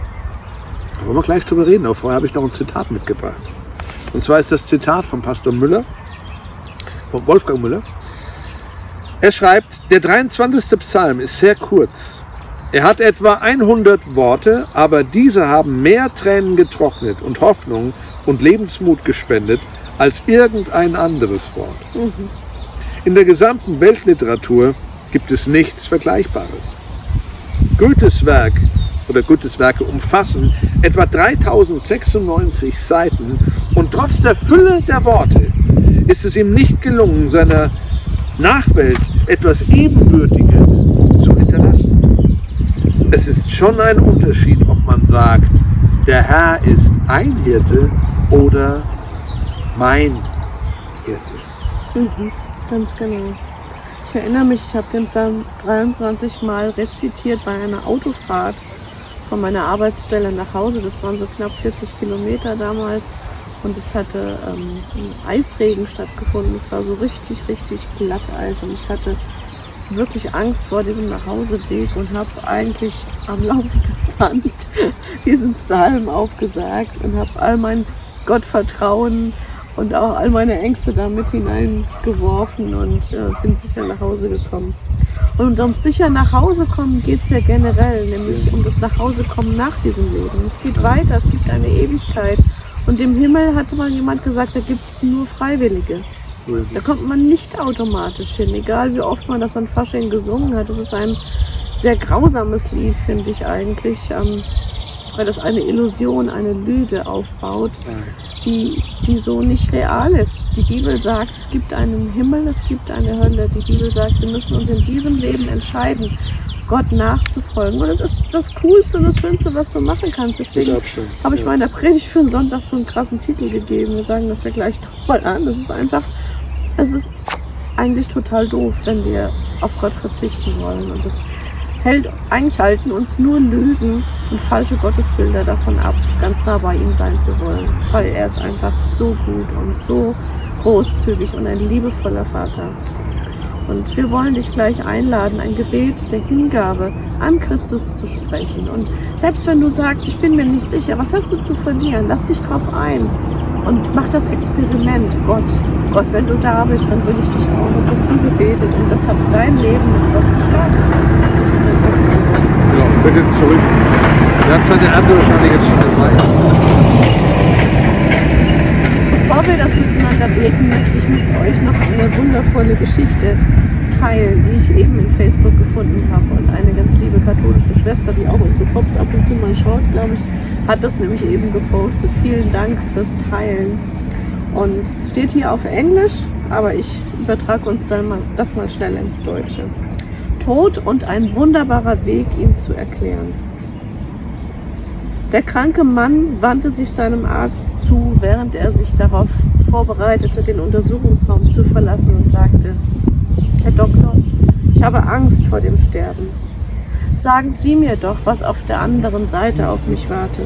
Da wollen wir gleich drüber reden, aber vorher habe ich noch ein Zitat mitgebracht. Und zwar ist das Zitat von Pastor Müller, von Wolfgang Müller. Er schreibt, der 23. Psalm ist sehr kurz. Er hat etwa 100 Worte, aber diese haben mehr Tränen getrocknet und Hoffnung und Lebensmut gespendet als irgendein anderes Wort. In der gesamten Weltliteratur gibt es nichts Vergleichbares. Goethes Werk oder Goethes Werke umfassen etwa 3096 Seiten und trotz der Fülle der Worte ist es ihm nicht gelungen, seiner Nachwelt etwas Ebenbürtiges zu hinterlassen. Es ist schon ein Unterschied, ob man sagt, der Herr ist ein Hirte oder mein Hirte. Ganz genau. Ich erinnere mich, ich habe den Psalm 23 Mal rezitiert bei einer Autofahrt von meiner Arbeitsstelle nach Hause. Das waren so knapp 40 Kilometer damals und es hatte ein Eisregen stattgefunden. Es war so richtig, richtig Glatteis und ich hatte wirklich Angst vor diesem Nachhauseweg und habe eigentlich am laufenden Band diesen Psalm aufgesagt und habe all mein Gottvertrauen und auch all meine Ängste da mit hineingeworfen und bin sicher nach Hause gekommen. Und um sicher nach Hause kommen geht es ja generell, nämlich um das Nachhausekommen nach diesem Leben. Es geht weiter, es gibt eine Ewigkeit. Und im Himmel hatte mal jemand gesagt, da gibt es nur Freiwillige. So ist Da es. kommt man nicht automatisch hin, egal wie oft man das an Fasching gesungen hat. Das ist ein sehr grausames Lied, finde ich eigentlich, weil das eine Illusion, eine Lüge aufbaut, die so nicht real ist. Die Bibel sagt, es gibt einen Himmel, es gibt eine Hölle. Die Bibel sagt, wir müssen uns in diesem Leben entscheiden, Gott nachzufolgen. Und es ist das Coolste und das Schönste, was du machen kannst. Deswegen habe ich meiner Predigt für den Sonntag so einen krassen Titel gegeben. Wir sagen das ja gleich nochmal an. Es ist eigentlich total doof, wenn wir auf Gott verzichten wollen. Und eigentlich halten uns nur Lügen und falsche Gottesbilder davon ab, ganz nah bei ihm sein zu wollen. Weil er ist einfach so gut und so großzügig und ein liebevoller Vater. Und wir wollen dich gleich einladen, ein Gebet der Hingabe an Christus zu sprechen. Und selbst wenn du sagst, ich bin mir nicht sicher, was hast du zu verlieren? Lass dich drauf ein und mach das Experiment. Gott, wenn du da bist, dann will ich dich auch. Das hast du gebetet und das hat dein Leben mit Gott gestartet. Genau, ich werde jetzt zurück. Er hat seine Ernte wahrscheinlich jetzt schon dabei. Bevor wir das miteinander beten, möchte ich mit euch noch eine wundervolle Geschichte teilen, die ich eben in Facebook gefunden habe. Und eine ganz liebe katholische Schwester, die auch unsere Pops ab und zu mal schaut, glaube ich, hat das nämlich eben gepostet. Vielen Dank fürs Teilen. Und es steht hier auf Englisch, aber ich übertrage uns das mal schnell ins Deutsche. Tod und ein wunderbarer Weg, ihn zu erklären. Der kranke Mann wandte sich seinem Arzt zu, während er sich darauf vorbereitete, den Untersuchungsraum zu verlassen und sagte: Herr Doktor, ich habe Angst vor dem Sterben. Sagen Sie mir doch, was auf der anderen Seite auf mich wartet.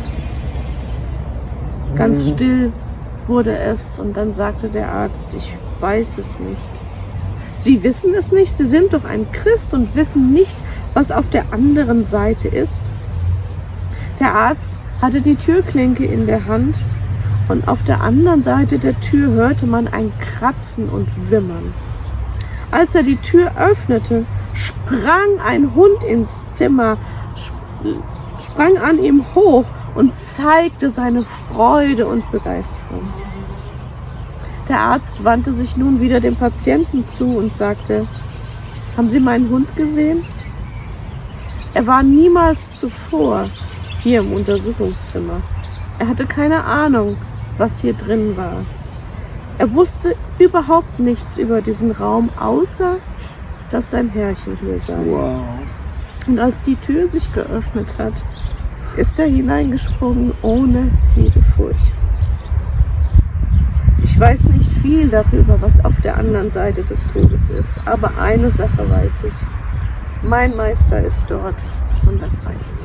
Ganz still wurde es und dann sagte der Arzt: Ich weiß es nicht. Sie wissen es nicht? Sie sind doch ein Christ und wissen nicht, was auf der anderen Seite ist? Der Arzt hatte die Türklinke in der Hand und auf der anderen Seite der Tür hörte man ein Kratzen und Wimmern. Als er die Tür öffnete, sprang ein Hund ins Zimmer, sprang an ihm hoch und zeigte seine Freude und Begeisterung. Der Arzt wandte sich nun wieder dem Patienten zu und sagte: Haben Sie meinen Hund gesehen? Er war niemals zuvor hier im Untersuchungszimmer. Er hatte keine Ahnung, was hier drin war. Er wusste überhaupt nichts über diesen Raum, außer dass sein Herrchen hier sei. Wow. Und als die Tür sich geöffnet hat, ist er hineingesprungen ohne jede Furcht. Ich weiß nicht viel darüber, was auf der anderen Seite des Todes ist, aber eine Sache weiß ich. Mein Meister ist dort und das reicht mir.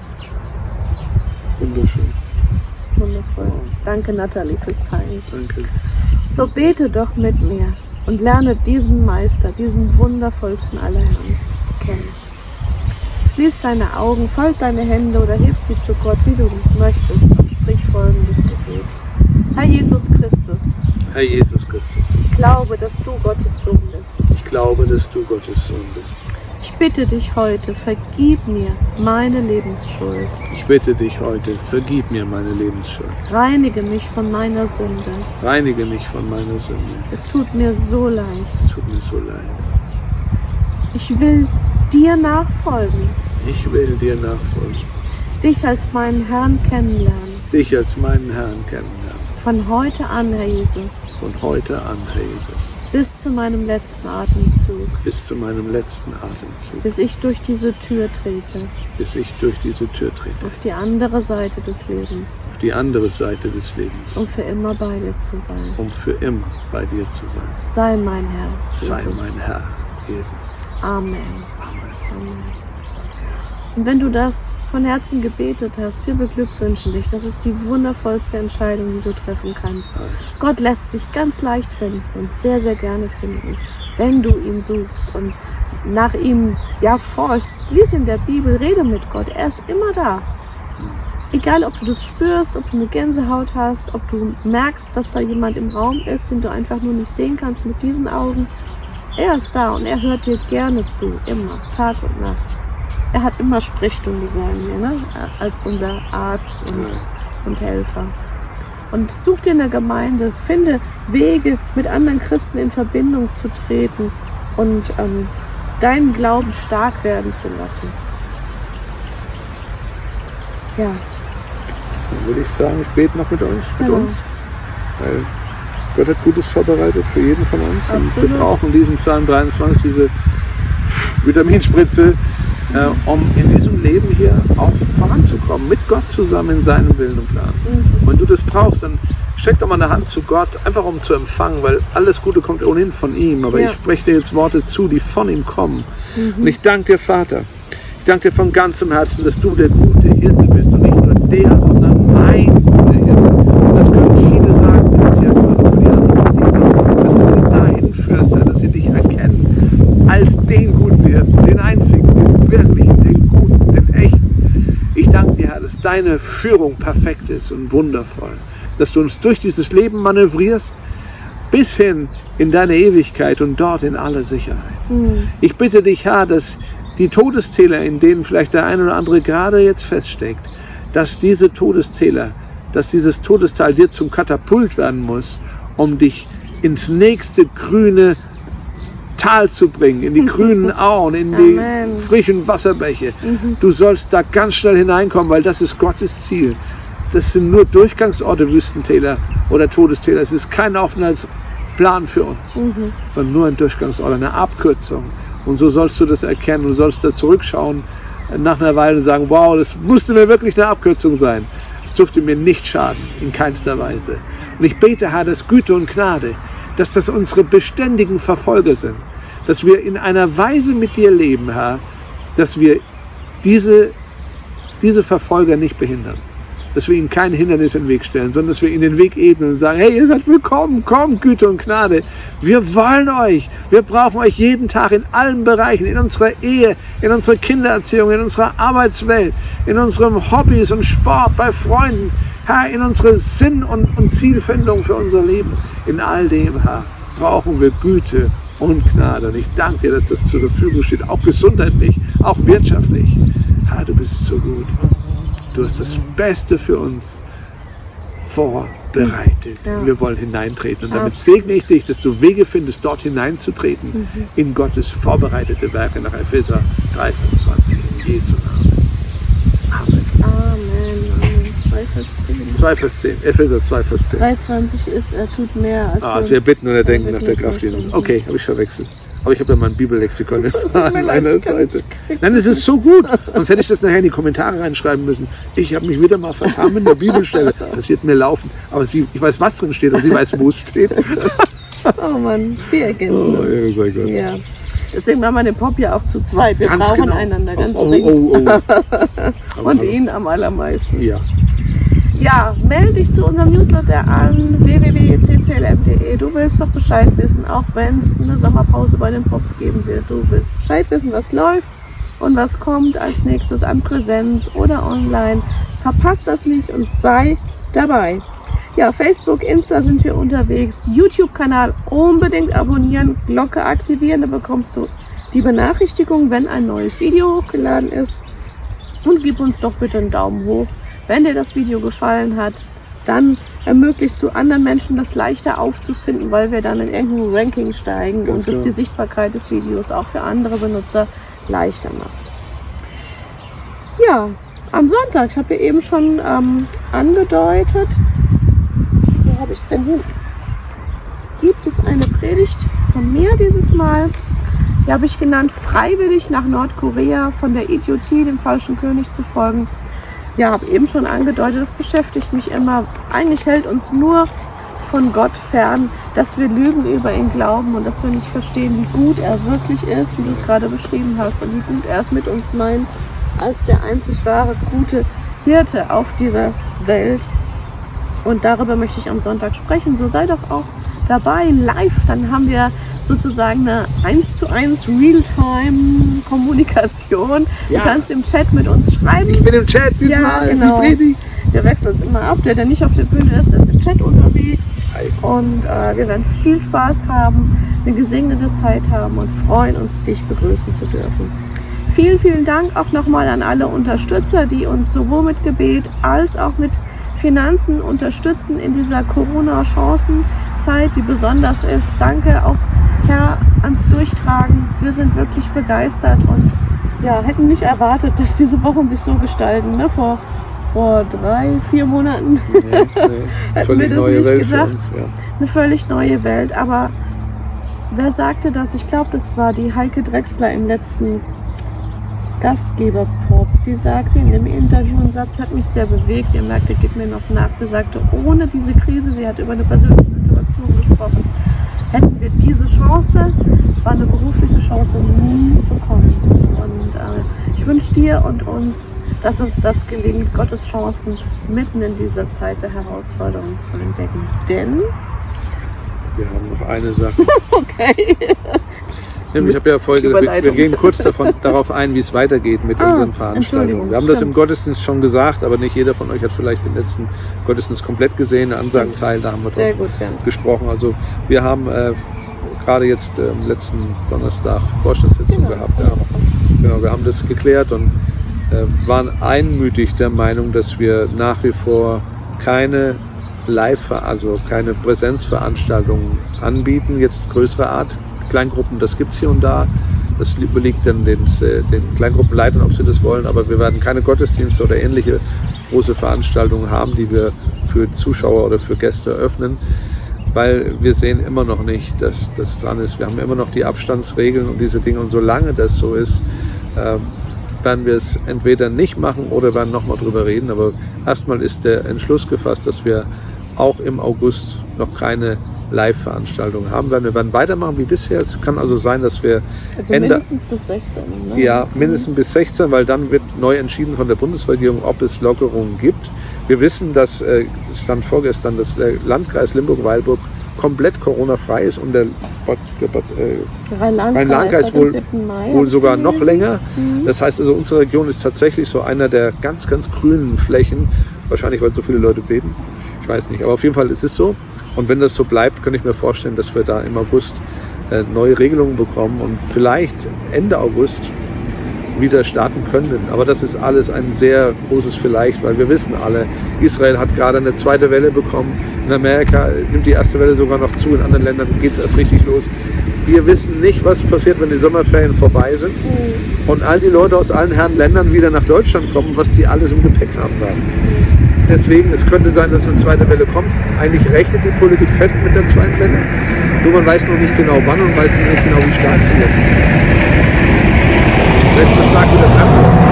Wunderschön. Wundervoll. Danke, Nathalie, fürs Teilen. Danke. So bete doch mit mir und lerne diesen Meister, diesen wundervollsten aller Herren, kennen. Schließ deine Augen, falт deine Hände oder heb sie zu Gott, wie du möchtest, und sprich folgendes Gebet. Herr Jesus Christus, Herr Jesus Christus, ich glaube, dass du Gottes Sohn bist. ich glaube, dass du Gottes Sohn bist. Ich bitte dich heute, vergib mir meine Lebensschuld. Ich bitte dich heute, vergib mir meine Lebensschuld. Reinige mich von meiner Sünde. Reinige mich von meiner Sünde. Es tut mir so leid. Es tut mir so leid. Ich will dir nachfolgen, Ich will dir nachfolgen. dich als meinen Herrn kennenlernen. Dich als meinen Herrn kennenlernen. Von heute an, Herr Jesus, Von heute an, Herr Jesus, bis zu meinem letzten Atemzug, bis zu meinem letzten Atemzug, bis ich durch diese Tür trete, bis ich durch diese Tür trete, auf die andere Seite des Lebens, auf die andere Seite des Lebens, um für immer bei dir zu sein. um für immer bei dir zu sein. Sei mein Herr, Sei Jesus. mein Herr, Jesus. Amen. Amen. Amen. Yes. Und wenn du das von Herzen gebetet hast, wir beglückwünschen dich. Das ist die wundervollste Entscheidung, die du treffen kannst. Gott lässt sich ganz leicht finden und sehr, sehr gerne finden, wenn du ihn suchst und nach ihm forschst. Lies in der Bibel, rede mit Gott. Er ist immer da. Egal, ob du das spürst, ob du eine Gänsehaut hast, ob du merkst, dass da jemand im Raum ist, den du einfach nur nicht sehen kannst mit diesen Augen. Er ist da und er hört dir gerne zu, immer, Tag und Nacht. Er hat immer Sprechstunde, sagen wir, ne? Als unser Arzt und Helfer. Und such dir eine Gemeinde, finde Wege, mit anderen Christen in Verbindung zu treten und deinen Glauben stark werden zu lassen. Ja. Dann würde ich sagen, ich bete noch mit euch, mit Genau. uns. Weil Gott hat Gutes vorbereitet für jeden von uns. Absolut. Und wir brauchen in diesem Psalm 23 diese Vitaminspritze, um in diesem Leben hier auch voranzukommen, mit Gott zusammen in seinem Willen und Plan. Wenn du das brauchst, dann streck doch mal eine Hand zu Gott, einfach um zu empfangen, weil alles Gute kommt ohnehin von ihm. Aber Ja. ich spreche dir jetzt Worte zu, die von ihm kommen. Und ich danke dir, Vater. Ich danke dir von ganzem Herzen, dass du der gute Hirte bist. Und nicht nur der, sondern mein guter Hirte. Und das können viele sagen, die das hier hören, für die anderen, dass du sie dahin führst, Herr, dass sie dich erkennen als den guten Hirten, den einzigen, den wirklichen, den guten, den echten. Ich danke dir, Herr, dass deine Führung perfekt ist und wundervoll. Dass du uns durch dieses Leben manövrierst, bis hin in deine Ewigkeit und dort in alle Sicherheit. Ich bitte dich, Herr, dass die Todestäler, in denen vielleicht der eine oder andere gerade jetzt feststeckt, dass diese Todestäler, dass dieses Todestal dir zum Katapult werden muss, um dich ins nächste grüne Tal zu bringen, in die grünen Auen, in die Amen. frischen Wasserbäche. Du sollst da ganz schnell hineinkommen, weil das ist Gottes Ziel. Das sind nur Durchgangsorte, Wüstentäler oder Todestäler. Es ist kein Aufenthaltsplan für uns, sondern nur ein Durchgangsort, eine Abkürzung. Und so sollst du das erkennen. Du sollst da zurückschauen nach einer Weile und sagen, wow, das musste mir wirklich eine Abkürzung sein. Es durfte mir nicht schaden, in keinster Weise. Und ich bete, Herr, dass Güte und Gnade, dass das unsere beständigen Verfolger sind. Dass wir in einer Weise mit dir leben, Herr, dass wir diese Verfolger nicht behindern. Dass wir ihnen kein Hindernis in den Weg stellen, sondern dass wir ihnen den Weg ebnen und sagen, hey, ihr seid willkommen, kommt, Güte und Gnade. Wir wollen euch. Wir brauchen euch jeden Tag in allen Bereichen, in unserer Ehe, in unserer Kindererziehung, in unserer Arbeitswelt, in unseren Hobbys und Sport, bei Freunden, Herr, in unsere Sinn- und Zielfindung für unser Leben. In all dem, Herr, brauchen wir Güte und Gnade. Und ich danke dir, dass das zur Verfügung steht, auch gesundheitlich, auch wirtschaftlich. Herr, du bist so gut. Du hast das Beste für uns vorbereitet. Ja. Wir wollen hineintreten. Und damit segne ich dich, dass du Wege findest, dort hineinzutreten in Gottes vorbereitete Werke nach Epheser 3, Vers 20. In Jesu Namen. Amen. Amen. 2 Vers 10. 2 Vers 10. Epheser 2, Vers 10. 3,20 ist, er tut mehr als Also wir bitten und erdenken nach der Kraft Jesu. Okay, habe ich verwechselt. Aber ich habe ja mein Bibellexikon an meiner Seite. Nein, es ist so gut. Sonst hätte ich das nachher in die Kommentare reinschreiben müssen. Ich habe mich wieder mal vertan mit der Bibelstelle. Das wird mir laufen. Aber ich weiß, was drin steht und sie weiß, wo es steht. Oh Mann, wir ergänzen uns. Ja, sehr gut. Ja. Deswegen machen wir den Pop ja auch zu zweit. Wir Ganz brauchen genau. einander ganz dringend. Und Aber- ihn am allermeisten. Ja. Ja, melde dich zu unserem Newsletter an www.cclm.de. Du willst doch Bescheid wissen, auch wenn es eine Sommerpause bei den Pops geben wird. Du willst Bescheid wissen, was läuft und was kommt als nächstes an Präsenz oder online. Verpasst das nicht und sei dabei. Ja, Facebook, Insta sind wir unterwegs. YouTube-Kanal unbedingt abonnieren, Glocke aktivieren, da bekommst du die Benachrichtigung, wenn ein neues Video hochgeladen ist. Und gib uns doch bitte einen Daumen hoch. Wenn dir das Video gefallen hat, dann ermöglichst du anderen Menschen das leichter aufzufinden, weil wir dann in irgendeinem Ranking steigen und das die Sichtbarkeit des Videos auch für andere Benutzer leichter macht. Ja, am Sonntag, ich habe ja eben schon angedeutet, wo habe ich es denn hin? Gibt es eine Predigt von mir dieses Mal? Die habe ich genannt, freiwillig nach Nordkorea von der Idiotie, dem falschen König zu folgen. Ja, habe eben schon angedeutet, das beschäftigt mich immer. Eigentlich hält uns nur von Gott fern, dass wir Lügen über ihn glauben und dass wir nicht verstehen, wie gut er wirklich ist, wie du es gerade beschrieben hast und wie gut er es mit uns meint, als der einzig wahre, gute Hirte auf dieser Welt. Und darüber möchte ich am Sonntag sprechen. So sei doch auch dabei, live. Dann haben wir sozusagen eine 1:1 Realtime-Kommunikation. Ja. Du kannst im Chat mit uns schreiben. Ich bin im Chat diesmal. genau. Die Predigt. Wir wechseln uns immer ab. Der nicht auf der Bühne ist, der ist im Chat unterwegs. Hi. Und wir werden viel Spaß haben, eine gesegnete Zeit haben und freuen uns, dich begrüßen zu dürfen. Vielen, vielen Dank auch nochmal an alle Unterstützer, die uns sowohl mit Gebet als auch mit Finanzen unterstützen in dieser Corona-Chancenzeit, die besonders ist. Danke auch, Herr, ans Durchtragen. Wir sind wirklich begeistert und ja, hätten nicht erwartet, dass diese Wochen sich so gestalten. Ne? Vor 3-4 Monaten hätten wir das nicht gedacht. Uns, ja. Eine völlig neue Welt. Aber wer sagte das? Ich glaube, das war die Heike Drechsler im letzten Gastgeberpop. Sie sagte in dem Interview, ein Satz hat mich sehr bewegt. Ihr merkt, er geht mir noch nach. Sie sagte, ohne diese Krise, sie hat über eine persönliche Situation gesprochen, hätten wir diese Chance, es war eine berufliche Chance, nie bekommen. Und ich wünsche dir und uns, dass uns das gelingt, Gottes Chancen mitten in dieser Zeit der Herausforderung zu entdecken. Denn wir haben noch eine Sache. Okay. Ich habe ja vorher gesagt, wir gehen kurz darauf ein, wie es weitergeht mit unseren Veranstaltungen. Wir haben das im Gottesdienst schon gesagt, aber nicht jeder von euch hat vielleicht den letzten Gottesdienst komplett gesehen, den Ansagenteil, da haben wir drauf gesprochen. Also wir haben gerade jetzt letzten Donnerstag Vorstandssitzung gehabt. Ja. Genau, wir haben das geklärt und waren einmütig der Meinung, dass wir nach wie vor keine keine Präsenzveranstaltungen anbieten, jetzt größere Art. Kleingruppen, das gibt es hier und da. Das überliegt dann den Kleingruppenleitern, ob sie das wollen. Aber wir werden keine Gottesdienste oder ähnliche große Veranstaltungen haben, die wir für Zuschauer oder für Gäste öffnen, weil wir sehen immer noch nicht, dass das dran ist. Wir haben immer noch die Abstandsregeln und diese Dinge. Und solange das so ist, werden wir es entweder nicht machen oder werden nochmal drüber reden. Aber erstmal ist der Entschluss gefasst, dass wir auch im August noch keine Live-Veranstaltungen haben werden. Wir werden weitermachen wie bisher. Es kann also sein, dass wir mindestens bis 16. Ne? Ja, mindestens bis 16, weil dann wird neu entschieden von der Bundesregierung, ob es Lockerungen gibt. Wir wissen, dass, es stand vorgestern, dass der Landkreis Limburg-Weilburg komplett Corona-frei ist und der Rhein-Lahn-Kreis wohl sogar noch länger. Das heißt also, unsere Region ist tatsächlich so einer der ganz, ganz grünen Flächen. Wahrscheinlich, weil so viele Leute beten. Ich weiß nicht, aber auf jeden Fall ist es so. Und wenn das so bleibt, kann ich mir vorstellen, dass wir da im August neue Regelungen bekommen und vielleicht Ende August wieder starten könnten. Aber das ist alles ein sehr großes Vielleicht, weil wir wissen alle, Israel hat gerade eine zweite Welle bekommen. In Amerika nimmt die erste Welle sogar noch zu. In anderen Ländern geht es erst richtig los. Wir wissen nicht, was passiert, wenn die Sommerferien vorbei sind und all die Leute aus allen Herren Ländern wieder nach Deutschland kommen, was die alles im Gepäck haben werden. Deswegen, es könnte sein, dass eine zweite Welle kommt. Eigentlich rechnet die Politik fest mit der zweiten Welle. Nur man weiß noch nicht genau wann und weiß noch nicht genau, wie stark sie wird. Vielleicht so stark wie der Trump.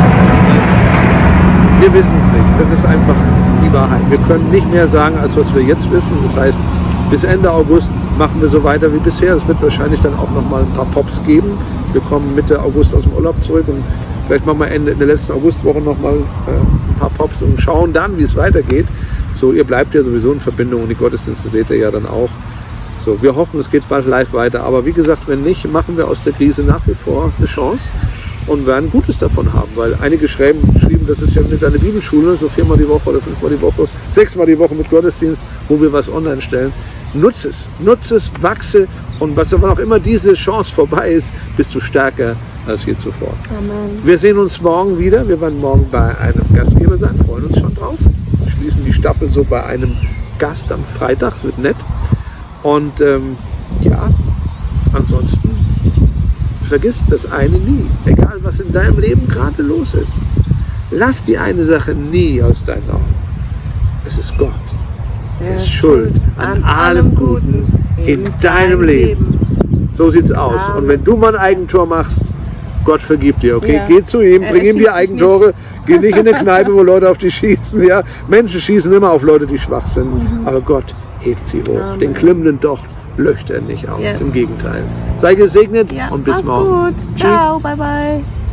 Wir wissen es nicht. Das ist einfach die Wahrheit. Wir können nicht mehr sagen, als was wir jetzt wissen. Das heißt, bis Ende August machen wir so weiter wie bisher. Es wird wahrscheinlich dann auch noch mal ein paar Pops geben. Wir kommen Mitte August aus dem Urlaub zurück und vielleicht machen wir in der letzten Augustwoche noch mal ein paar Pops und schauen dann, wie es weitergeht. So, ihr bleibt ja sowieso in Verbindung und die Gottesdienste seht ihr ja dann auch. So, wir hoffen, es geht bald live weiter. Aber wie gesagt, wenn nicht, machen wir aus der Krise nach wie vor eine Chance und werden Gutes davon haben. Weil einige schrieben, das ist ja nicht eine Bibelschule, so 4-mal die Woche oder 5-mal die Woche, 6-mal die Woche mit Gottesdienst, wo wir was online stellen. Nutze es, wachse und was aber auch immer diese Chance vorbei ist, bist du stärker als je zuvor. Amen. Wir sehen uns morgen wieder. Wir werden morgen bei einem Gastgeber sein, freuen uns schon drauf. Wir schließen die Staffel so bei einem Gast am Freitag, das wird nett. Und ansonsten vergiss das eine nie. Egal, was in deinem Leben gerade los ist. Lass die eine Sache nie aus deinen Augen. Es ist Gott. Er ist schuld an allem Guten in deinem Leben. So sieht's aus. Und wenn du mal ein Eigentor machst, Gott vergibt dir, okay? Ja. Geh zu ihm, bring ihm die Eigentore, geh nicht in eine Kneipe, wo Leute auf dich schießen. Ja? Menschen schießen immer auf Leute, die schwach sind, aber Gott hebt sie hoch. Amen. Den klimmenden Docht löscht er nicht aus, im Gegenteil. Sei gesegnet und bis morgen. Gut. Ciao, bye bye.